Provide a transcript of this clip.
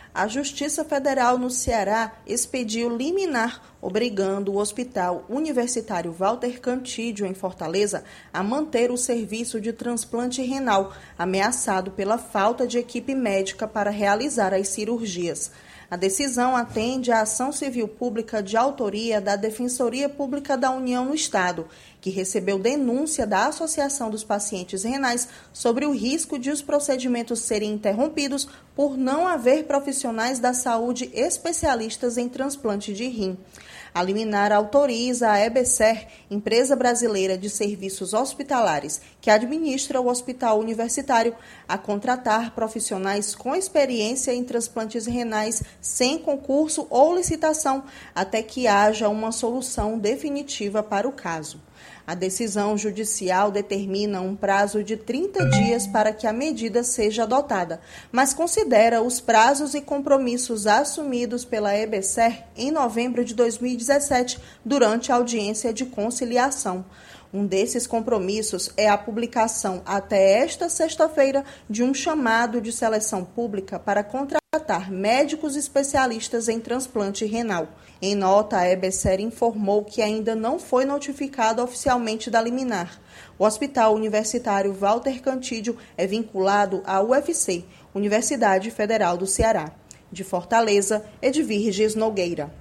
a Justiça Federal no Ceará expediu liminar obrigando o Hospital Universitário Walter Cantídio, em Fortaleza, a manter o serviço de transplante renal, ameaçado pela falta de equipe médica para realizar as cirurgias. A decisão atende à ação civil pública de autoria da Defensoria Pública da União no Estado, que recebeu denúncia da Associação dos Pacientes Renais sobre o risco de os procedimentos serem interrompidos por não haver profissionais da saúde especialistas em transplante de rim. A liminar autoriza a EBSER, empresa brasileira de serviços hospitalares, que administra o hospital universitário, a contratar profissionais com experiência em transplantes renais sem concurso ou licitação, até que haja uma solução definitiva para o caso. A decisão judicial determina um prazo de 30 dias para que a medida seja adotada, mas considera os prazos e compromissos assumidos pela EBSER em novembro de 2017, durante a audiência de conciliação. Um desses compromissos é a publicação até esta sexta-feira de um chamado de seleção pública para contratar médicos especialistas em transplante renal. Em nota, a EBSER informou que ainda não foi notificado oficialmente da liminar. O Hospital Universitário Walter Cantídio é vinculado à UFC, Universidade Federal do Ceará. De Fortaleza, Edvirges Nogueira.